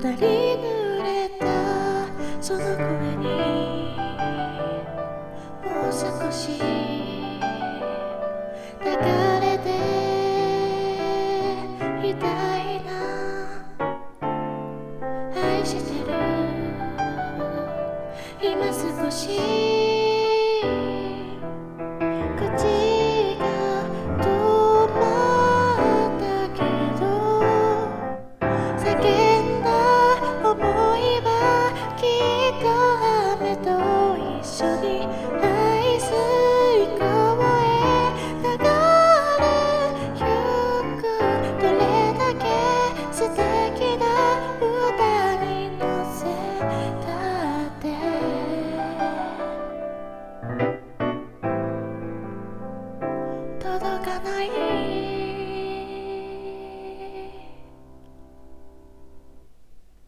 り濡れたその声にもう少し流れていたいな。愛してる今少し口が止まったけど叫んだ想いはきっと雨と一緒に排水溝へ流れゆく。どれだけ素敵な歌に乗せたって届かない